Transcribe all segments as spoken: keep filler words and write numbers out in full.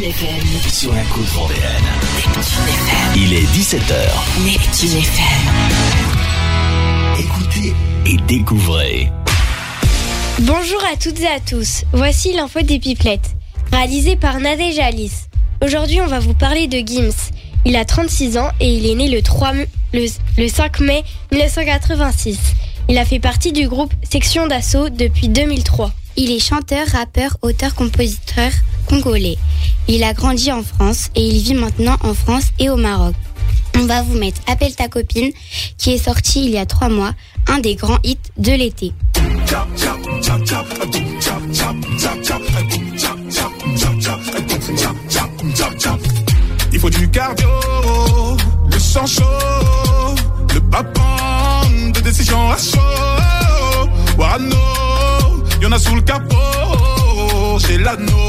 Neptune F M. Sur la côte vendéenne. Neptune F M. Il est dix-sept heures. Neptune F M. Écoutez et découvrez. Bonjour à toutes et à tous. Voici l'info des pipelettes, réalisée par Nadège Alice. Aujourd'hui, on va vous parler de Gims. Il a trente-six ans et il est né le, trois, le, le cinq mai dix-neuf cent quatre-vingt-six. Il a fait partie du groupe Section d'Assaut depuis deux mille trois. Il est chanteur, rappeur, auteur, compositeur congolais. Il a grandi en France et il vit maintenant en France et au Maroc. On va vous mettre Appelle ta copine, qui est sorti il y a trois mois, un des grands hits de l'été. Il faut du cardio, le sang chaud, le papin de décision à chaud. Warano, y'en a sous le capot, j'ai l'anneau.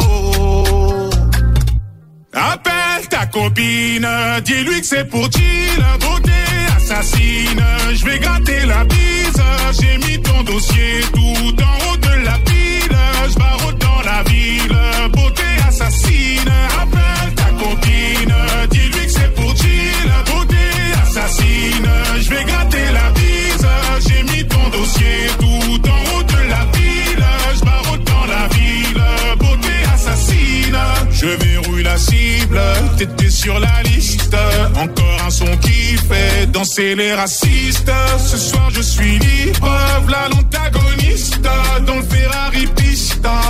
Appelle ta copine, dis-lui que c'est pour chill, beauté assassine. Je vais gratter la bise, j'ai mis ton dossier tout en haut de la pile. Je barre dans la ville, beauté assassine. Appelle ta copine, dis-lui que c'est pour chill, beauté assassine. Je vais gratter la bise, j'ai mis ton dossier tout en haut de la ville. Je barre dans la ville, beauté assassine. Je verrouille la cible, t'étais sur la liste. Encore un son qui fait danser les racistes. Ce soir je suis libre, v'là l'antagoniste dans le Ferrari pista.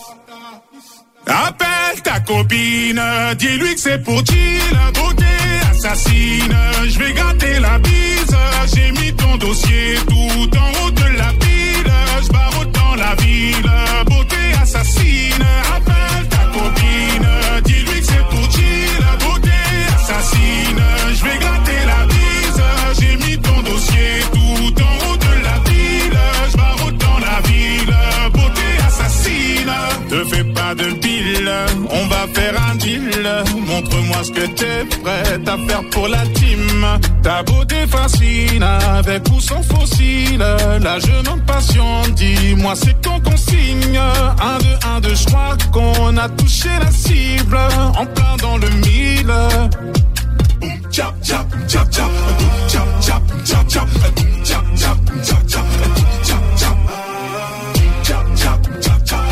Appelle ta copine, dis-lui que c'est pour chill, beauté assassine. Je vais gratter la bise, j'ai mis ton dossier tout en haut de la pile. Je barre dans la ville, beauté assassine. Appelle ta copine, dis-lui que c'est pour chill, beauté assassine. Je vais gratter la bise, j'ai mis ton dossier tout en haut de la pile. Je barre dans la ville, beauté assassine. Te fais pas de pile, on va faire un deal. Montre-moi ce que t'es prête à faire pour la team. Ta beauté fascine, avec ou sans fossile. Là je m'impatiente, dis-moi c'est quand qu'on signe. Un, deux, un, deux, je crois qu'on a touché la cible. En plein dans le mille. Boum, tchap, tchap, tchap, tchap. Boum, tchap, tchap, tchap, tchap. Boum, tchap, tchap, tchap, tchap. Boum, tchap, tchap. Tchap, tchap, tchap, tchap.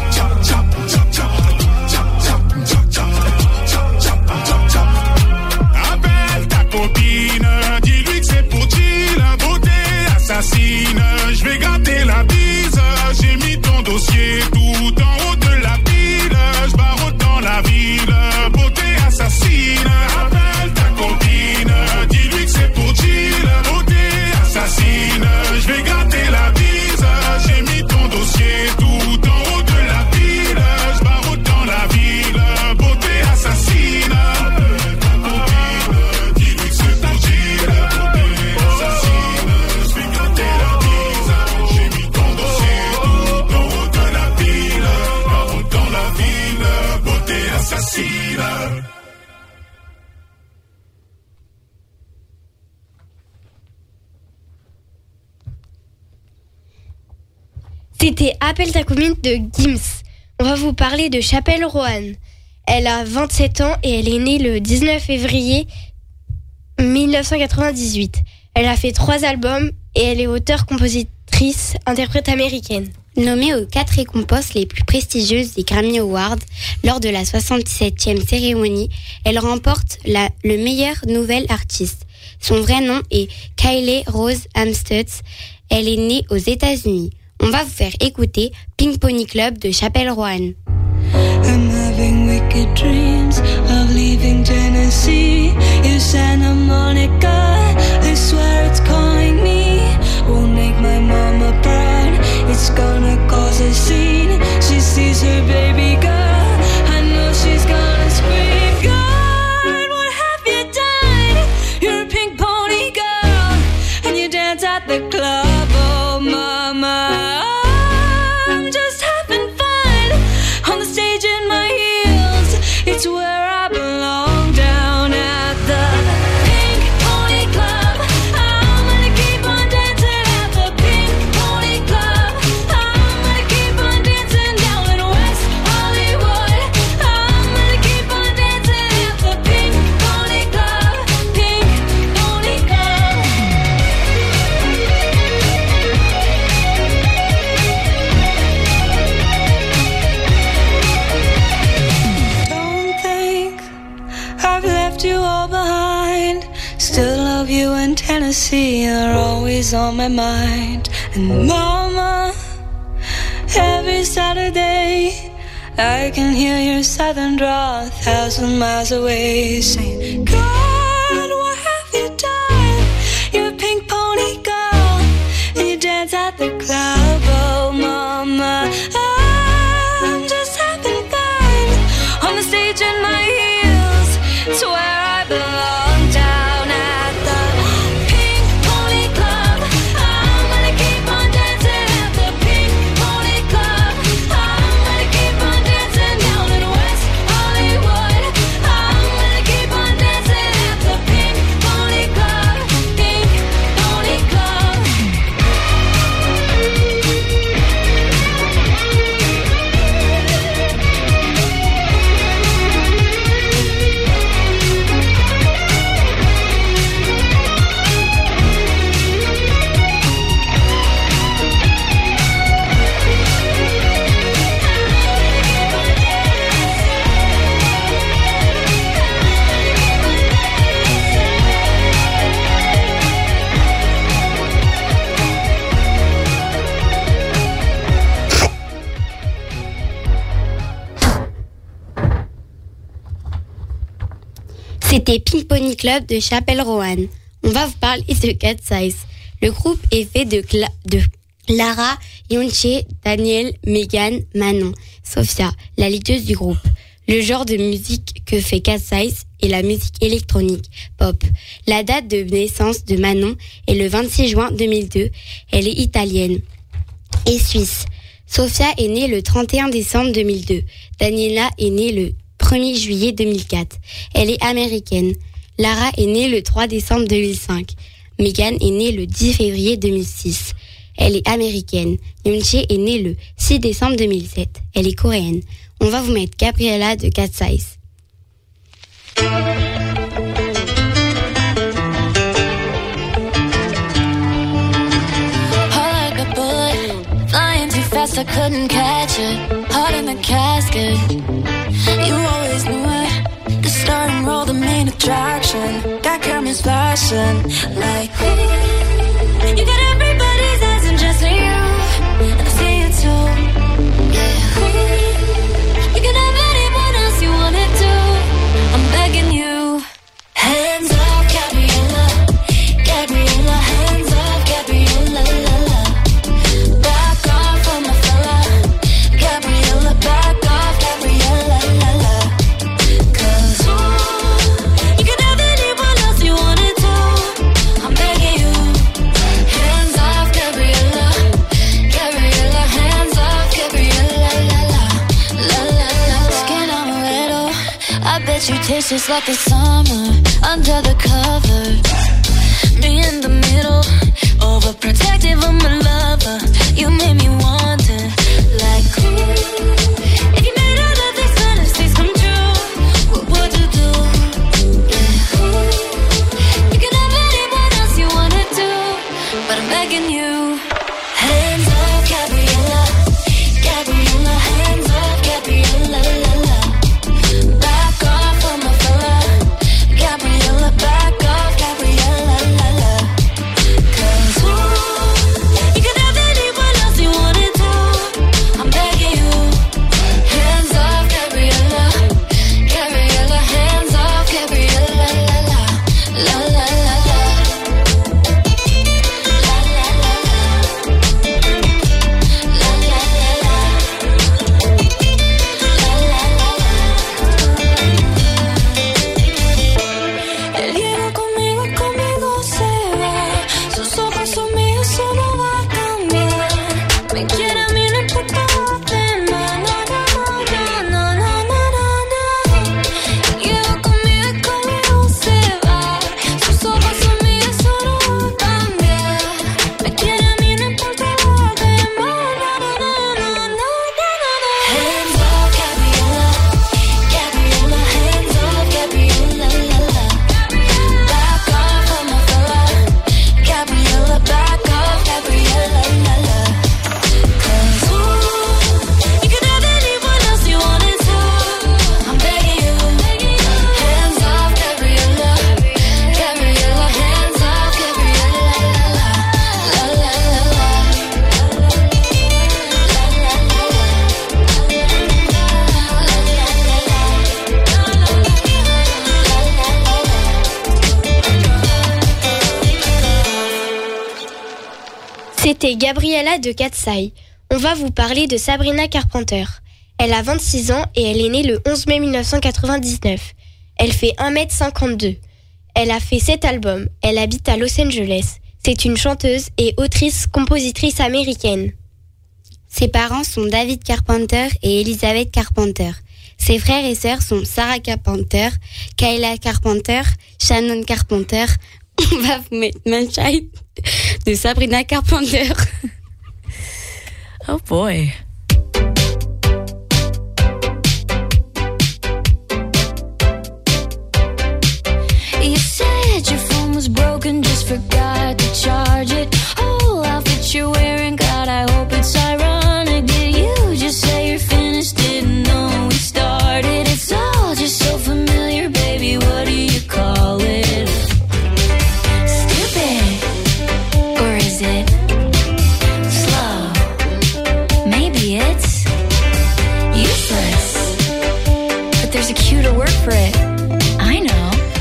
Dis-lui que c'est pour chill, beauté assassine. Je vais gratter la bise, j'ai mis ton dossier tout en haut de la pile. Je barre dans la ville, beauté assassine. Appelle ta copine, dis-lui que c'est pour chill, beauté assassine. Je vais gratter la bise, j'ai mis ton dossier tout en haut de la pile. Je barre dans la ville, beauté assassine. C'était Appelle ta copine de Gims. On va vous parler de Chapelle Roanne. Elle a vingt-sept ans et elle est née le dix-neuf février dix-neuf cent quatre-vingt-dix-huit. Elle a fait trois albums et elle est auteure, compositrice, interprète américaine. Nommée aux quatre récompenses les plus prestigieuses des Grammy Awards lors de la soixante-septième cérémonie, elle remporte la, le meilleur nouvel artiste. Son vrai nom est Kylie Rose Amstutz. Elle est née aux États-Unis. On va vous faire écouter Pink Pony Club de Chapelle Roanne. I'm having wicked dreams of leaving Tennessee. You Santa Monica, I swear it's calling me. Won't make my mama proud, it's gonna cause a scene. She sees her baby girl, I know she's gonna scream. God, what have you done? You're a pink pony girl, and you dance at the club, oh mama. It's where I belong, down at the Pink Pony Club. I Tennessee are always on my mind. And mama, every Saturday I can hear your southern drawl a thousand miles away, saying, God, what have you done? You're a pink pony girl, and you dance at the club. Oh mama, I'm just having fun on the stage in my heels. It's where I belong, down at the Pink Pony Club. I'm gonna keep on dancing at the Pink Pony Club. I'm gonna keep on dancing down in West Hollywood. I'm gonna keep on dancing at the Pink Pony Club. Pink Pony Club. C'était Pink Pony Club de Chapelle-Roanne. On va vous parler de Cat Size. Le groupe est fait de, Cla- de Clara, Yonche, Daniel, Megan, Manon, Sophia, la leaduse du groupe. Le genre de musique que fait Cat Size est la musique électronique, pop. La date de naissance de Manon est le vingt-six juin deux mille deux. Elle est italienne et suisse. Sophia est née le trente et un décembre deux mille deux. Daniela est née le premier juillet deux mille quatre. Elle est américaine. Lara est née le trois décembre deux mille cinq. Megan est née le dix février deux mille six. Elle est américaine. Yonche est née le six décembre deux mille sept. Elle est coréenne. On va vous mettre Gabriella de Cat Size. I couldn't catch it, heart in the casket. You always knew it, the star and roll, the main attraction. Got cameras flashing like ooh. You got everybody's eyes and just you, and I see it too. Yeah, ooh. You can have anyone else you wanna do. I'm begging you, hands off, Gabriella, Gabriella, hands off, Gabriella, la la. Back off on my fella, Gabriella, back off, Gabriella, la la. Cause ooh, you can have anyone else you wanna do. I'm begging you, hands off, Gabriella, Gabriella, hands off, Gabriella, la la, la la la. Skin amaretto, I bet you taste just like the summer under the covers. Me in the middle, overprotective of my lover. You made me wonder, like ooh, if you made all of these fantasies come true, what would you do? Yeah, ooh, you can have anyone else you wanna do, but I'm begging you, hands off, Gabriella, Gabriella, hands off, Gabriella, la la. Back off on my fella, Gabriella, back off, Gabriella, la la. Cause ooh, you can have anyone else you wanna do. I'm begging you, hands off, Gabriella, Gabriella, hands off, Gabriella, la la, la la la la, la la la la, la la la la, El hielo conmigo, conmigo se va. Sus ojos son míos, eso no va a cambiar. Me quiere a mí, no importa lo demás. No, no, no, no, no, no, no. El hielo conmigo, conmigo se va. Sus ojos son míos, eso no va a cambiar. Me quiere a mí, no importa lo demás. No, no, no, no, no, no. Hands off, Gabriella, Gabriella, hands off, Gabriella, la la. Back off on my fella, Gabriella, back off, Gabriella, la la. C'était Gabriella de Katsai. On va vous parler de Sabrina Carpenter. Elle a vingt-six ans et elle est née le onze mai mille neuf cent quatre-vingt-dix-neuf. Elle fait un mètre cinquante-deux. Elle a fait sept albums. Elle habite à Los Angeles. C'est une chanteuse et autrice-compositrice américaine. Ses parents sont David Carpenter et Elizabeth Carpenter. Ses frères et sœurs sont Sarah Carpenter, Kayla Carpenter, Shannon Carpenter. On va vous mettre Manchild de Sabrina Carpenter. Oh boy. You said your phone was broken, just forgot to charge it. Oh, outfit you're wearing, God, I hope it's ironic. Did you just say you're finished? Didn't know we started. It's all just so familiar, baby. What do you call it? Stupid, or is it slow? Maybe it's useless, but there's a cuter word for it. I know.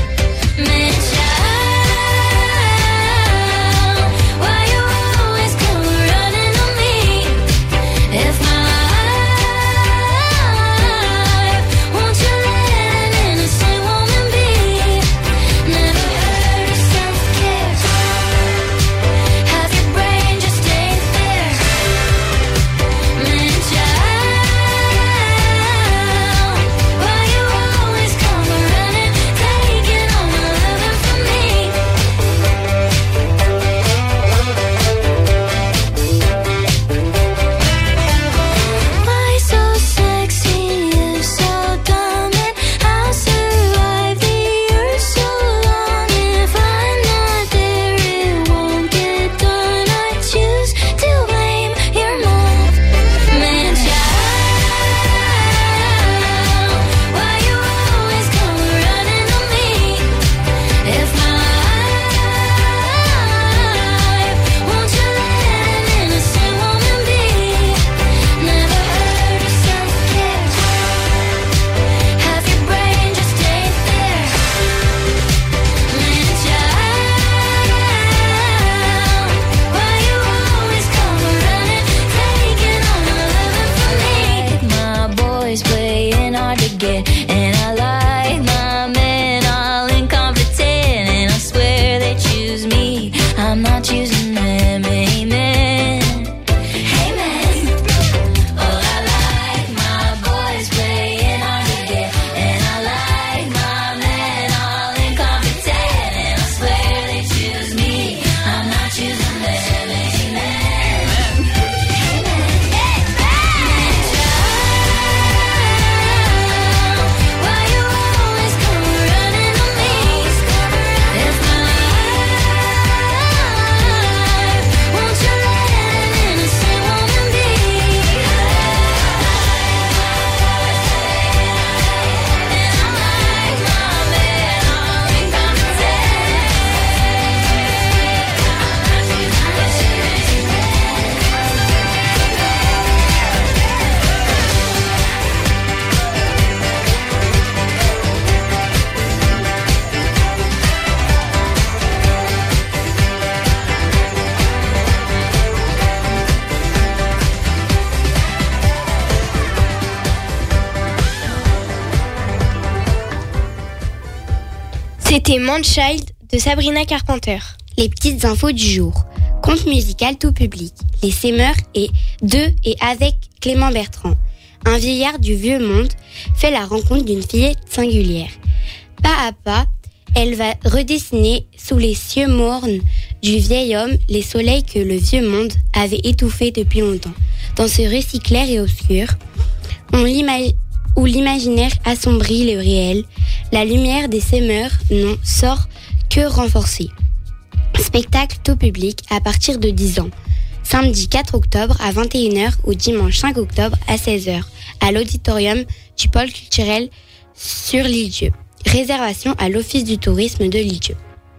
C'était Manchild de Sabrina Carpenter. Les petites infos du jour. Conte musical tout public. Les Semeurs et de et avec Clément Bertrand. Un vieillard du vieux monde fait la rencontre d'une fillette singulière. Pas à pas, elle va redessiner sous les cieux mornes du vieil homme les soleils que le vieux monde avait étouffés depuis longtemps. Dans ce récit clair et obscur, on l'imagine où l'imaginaire assombrit le réel, la lumière des Semeurs n'en sort que renforcée. Spectacle tout public à partir de dix ans. Samedi quatre octobre à vingt et une heures ou dimanche cinq octobre à seize heures à l'auditorium du pôle culturel sur l'Île-Dieu. Réservation à l'Office du tourisme de l'Île-Dieu.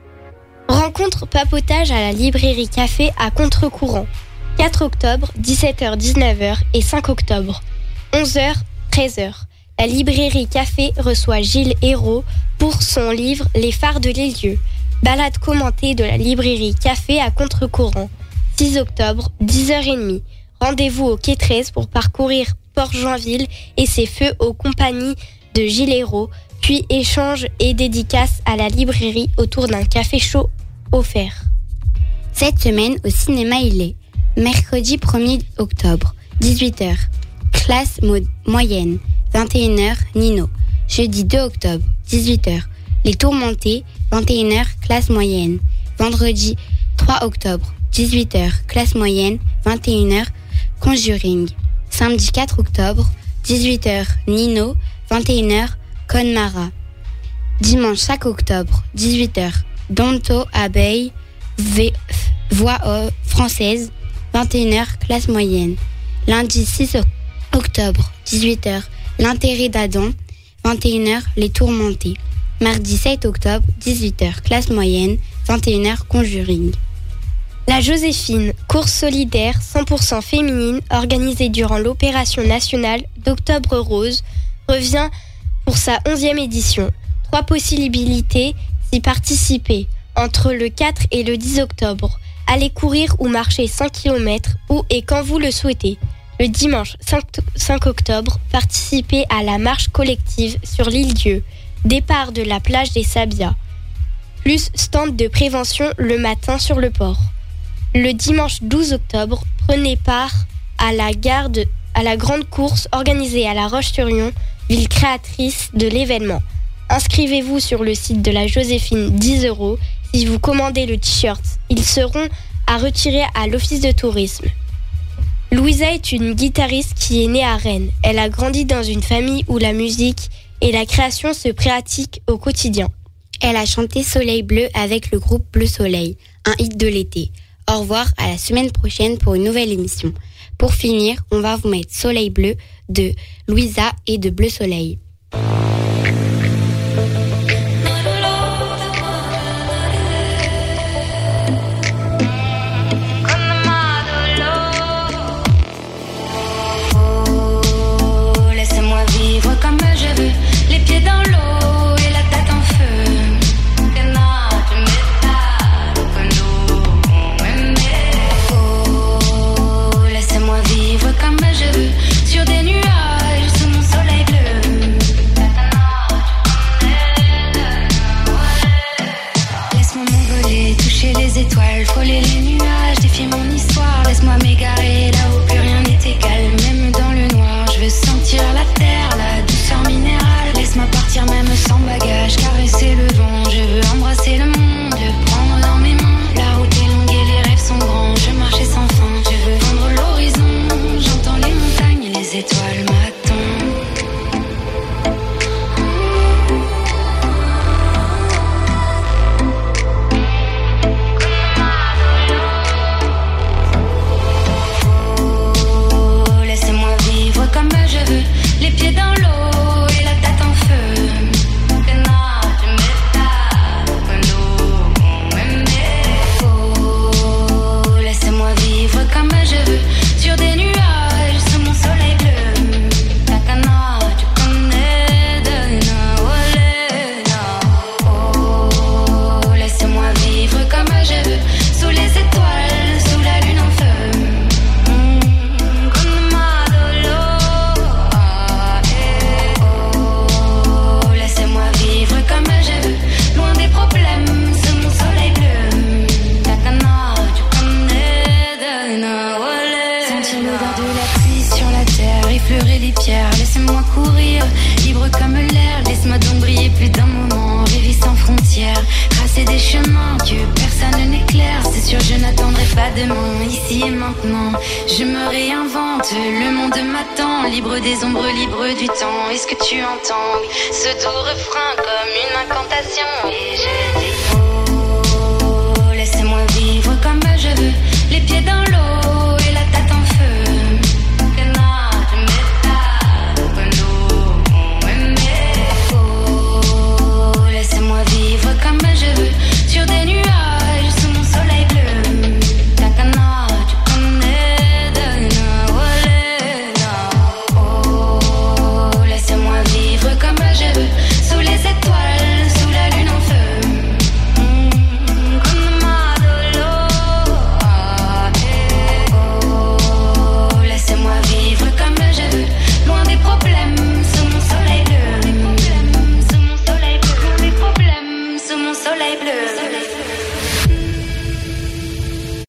Rencontre papotage à la librairie café à contre-courant. quatre octobre, dix-sept heures dix-neuf heures et cinq octobre, onze heures treize heures. La librairie café reçoit Gilles Hérault pour son livre Les phares de l'Île-Dieu. Balade commentée de la librairie café à contre-courant. six octobre, dix heures trente. Rendez-vous au quai treize pour parcourir Port-Joinville et ses feux aux compagnies de Gilles-Hérault, puis échange et dédicace à la librairie autour d'un café chaud offert. Cette semaine, au cinéma, il est mercredi premier octobre, dix-huit heures, classe mo- moyenne, vingt et une heures, Nino. Jeudi deux octobre, dix-huit heures, Les Tourmentés, vingt et une heures, classe moyenne. Vendredi trois octobre, dix-huit heures, classe moyenne, vingt et une heures, Conjuring. Samedi quatre octobre, dix-huit heures, Nino, vingt et une heures, Conmara. Dimanche cinq octobre, dix-huit heures, Donto Abeille, v- voix euh, française, vingt et une heures, classe moyenne. Lundi six octobre, dix-huit heures, L'intérêt d'Adam, vingt et une heures, Les Tourmentés. Mardi sept octobre, dix-huit heures, classe moyenne, vingt et une heures, Conjuring. La Joséphine, course solidaire cent pour cent féminine organisée durant l'opération nationale d'Octobre Rose, revient pour sa onzième édition. Trois possibilités d'y participer entre le quatre et le dix octobre. Allez courir ou marcher cinq kilomètres où et quand vous le souhaitez. Le dimanche cinq octobre, participez à la marche collective sur l'île Dieu, départ de la plage des Sabias, plus stand de prévention le matin sur le port. Le dimanche douze octobre, prenez part à la, garde, à la grande course organisée à La Roche-sur-Yon, ville créatrice de l'événement. Inscrivez-vous sur le site de la Joséphine, dix euros. Si vous commandez le t-shirt, ils seront à retirer à l'office de tourisme. Louisa est une guitariste qui est née à Rennes. Elle a grandi dans une famille où la musique et la création se pratiquent au quotidien. Elle a chanté Soleil Bleu avec le groupe Bleu Soleil, un hit de l'été. Au revoir, à la semaine prochaine pour une nouvelle émission. Pour finir, on va vous mettre Soleil Bleu de Louisa et de Bleu Soleil. Oh, laissez-moi vivre comme je veux, les pieds dans l'eau et la tête en feu. Oh, laissez-moi vivre comme je veux, sur des nuages sous mon soleil bleu. Laisse-moi m'envoler, toucher les étoiles, frôler les nuages, défier mon histoire. Laisse-moi m'égarer là où plus rien n'est égal, même dans le noir. Je veux sentir la terre, la douceur minérale. Laisse-moi partir même sans bagage, caresser le vent. Je veux embrasser le monde, le prendre dans mes mains. La route est longue et les rêves sont grands, je marchais sans fin. Je veux vendre l'horizon, j'entends les montagnes et les étoiles m'attendent. Oh, laissez-moi vivre comme je veux, les pieds dans l'eau et la tête en feu. Oh, laissez-moi vivre comme je veux, sur des nuages sous mon soleil bleu. Takana, tu connais Dana, olé, na. Oh, laissez-moi vivre comme je veux, sous les étoiles, sous la lune en feu. Mm, Konma dolo, ah, eh. Oh, laissez-moi vivre comme je veux, loin des problèmes, sous mon soleil bleu. Takana, tu connais Dana, olé. Sentir l'odeur de la pluie sur la terre, effleurer les pierres, laissez-moi courir, libre comme l'air. Laisse-moi donc briller plus d'un moment, rêver sans frontières, tracer des chemins que personne n'éclaire. C'est sûr, je n'attendrai pas demain, ici et maintenant. Je me réinvente, le monde m'attend, libre des ombres, libre du temps. Est-ce que tu entends ce doux refrain comme une incantation? Et je dis oh, laissez-moi vivre comme je veux, les pieds dans